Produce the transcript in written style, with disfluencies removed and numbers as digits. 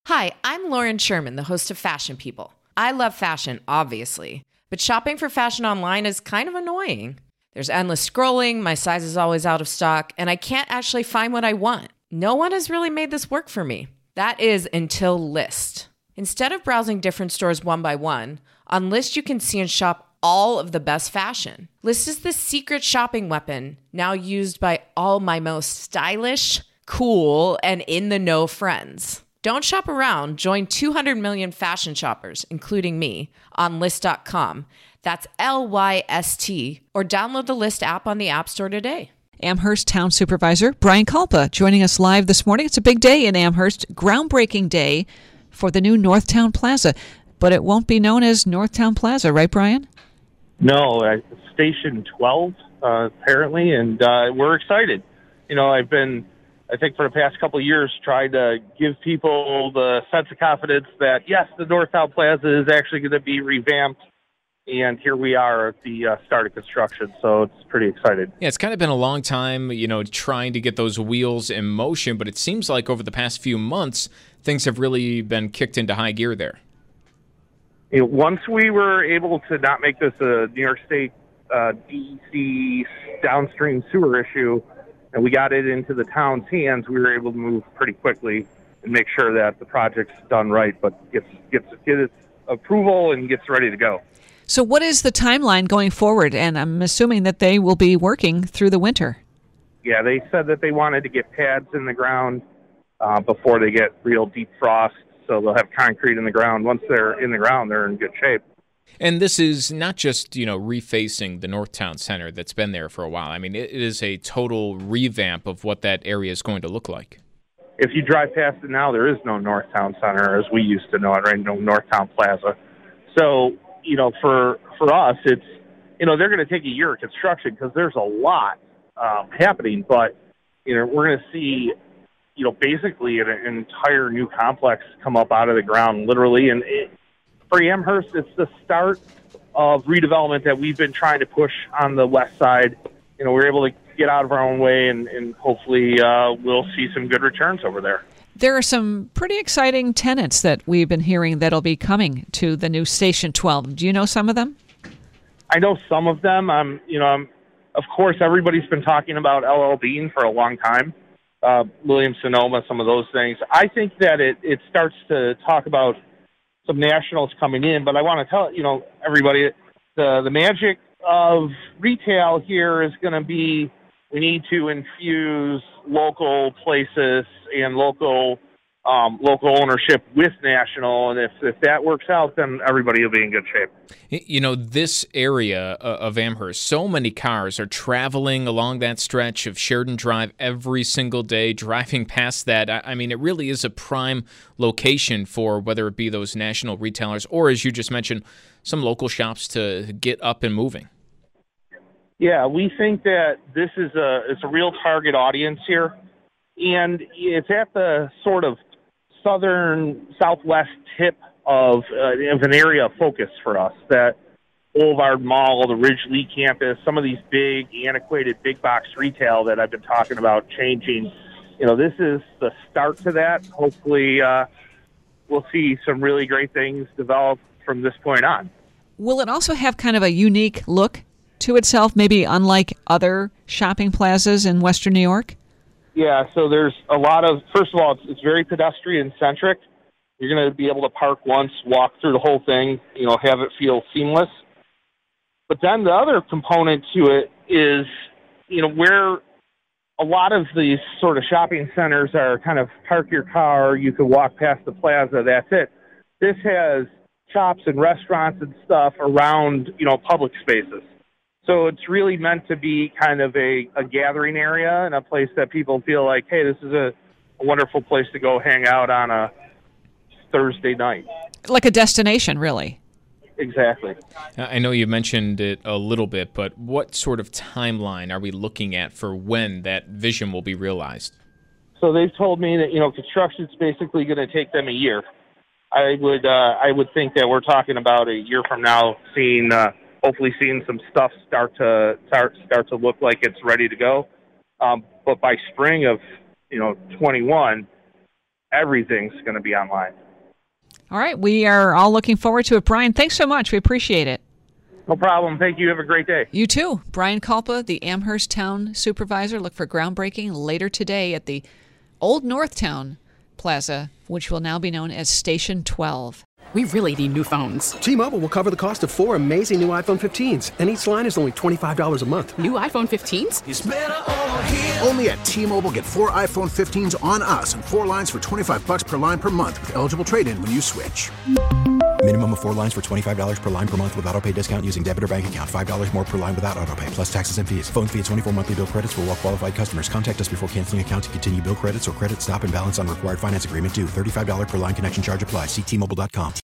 Hi, I'm Lauren Sherman, the host of Fashion People. I love fashion, obviously, but shopping for fashion online is kind of annoying. There's endless scrolling, my size is always out of stock, and I can't actually find what I want. No one has really made this work for me. That is until Lyst. Instead of browsing different stores one by one, on Lyst you can see and shop all of the best fashion. Lyst is the secret shopping weapon, now used by all my most stylish, cool, and in-the-know friends. Don't shop around. Join 200 million fashion shoppers, including me, on Lyst.com. That's Lyst, or download the Lyst app on the App Store today. Amherst Town Supervisor Brian Kulpa joining us live this morning. It's a big day in Amherst, groundbreaking day for the new Northtown Plaza. But it won't be known as Northtown Plaza, right, Brian? No, Station 12, apparently, and we're excited. I think for the past couple of years, tried to give people the sense of confidence that, yes, the Northtown Plaza is actually going to be revamped, and here we are at the start of construction, so it's pretty excited. Yeah, it's kind of been a long time, trying to get those wheels in motion, but it seems like over the past few months, things have really been kicked into high gear there. Once we were able to not make this a New York State DEC downstream sewer issue, and we got it into the town's hands, we were able to move pretty quickly and make sure that the project's done right, but gets its approval and gets ready to go. So what is the timeline going forward? And I'm assuming that they will be working through the winter. Yeah, they said that they wanted to get pads in the ground before they get real deep frost, so they'll have concrete in the ground. Once they're in the ground, they're in good shape. And this is not just, refacing the Northtown Center that's been there for a while. I mean, it is a total revamp of what that area is going to look like. If you drive past it now, there is no Northtown Center as we used to know it, right? No Northtown Plaza. So, for us, it's, they're going to take a year of construction because there's a lot happening. But, we're going to see, basically an entire new complex come up out of the ground, literally. And for Amherst, it's the start of redevelopment that we've been trying to push on the west side. We're able to get out of our own way, and hopefully we'll see some good returns over there. There are some pretty exciting tenants that we've been hearing that'll be coming to the new Station 12. Do you know some of them? I know some of them. Of course, everybody's been talking about LL Bean for a long time. Williams-Sonoma, some of those things. I think that it starts to talk about some nationals coming in, but I want to tell everybody the magic of retail here is going to be we need to infuse local places and local ownership with national, and if that works out, then everybody will be in good shape. This area of Amherst, so many cars are traveling along that stretch of Sheridan Drive every single day, driving past that. I mean, it really is a prime location for whether it be those national retailers or, as you just mentioned, some local shops to get up and moving. Yeah, we think that this is it's a real target audience here, and it's at the sort of southwest tip of an area of focus for us. That Boulevard Mall, the Ridge Lee campus, some of these big, antiquated, big box retail that I've been talking about changing. This is the start to that. Hopefully, we'll see some really great things develop from this point on. Will it also have kind of a unique look to itself, maybe unlike other shopping plazas in Western New York? Yeah, so there's a lot of, first of all, it's very pedestrian-centric. You're going to be able to park once, walk through the whole thing, have it feel seamless. But then the other component to it is, where a lot of these sort of shopping centers are kind of park your car, you can walk past the plaza, that's it. This has shops and restaurants and stuff around, public spaces. So it's really meant to be kind of a gathering area and a place that people feel like, hey, this is a wonderful place to go hang out on a Thursday night. Like a destination, really. Exactly. I know you mentioned it a little bit, but what sort of timeline are we looking at for when that vision will be realized? So they've told me that, construction's basically going to take them a year. I would think that we're talking about a year from now hopefully seeing some stuff start to look like it's ready to go. But by spring of 21, everything's going to be online. All right. We are all looking forward to it. Brian, thanks so much. We appreciate it. No problem. Thank you. Have a great day. You too. Brian Kalpa, the Amherst Town Supervisor. Look for groundbreaking later today at the Old Northtown Plaza, which will now be known as Station 12. We really need new phones. T-Mobile will cover the cost of 4 amazing new iPhone 15s, and each line is only $25 a month. New iPhone 15s? It's better over here. Only at T-Mobile, get 4 iPhone 15s on us and 4 lines for $25 per line per month with eligible trade-in when you switch. Minimum of 4 lines for $25 per line per month with auto pay discount using debit or bank account. $5 more per line without auto pay, plus taxes and fees. Phone fee at 24 monthly bill credits for well-qualified customers. Contact us before canceling account to continue bill credits or credit stop and balance on required finance agreement due. $35 per line connection charge applies. See T-Mobile.com.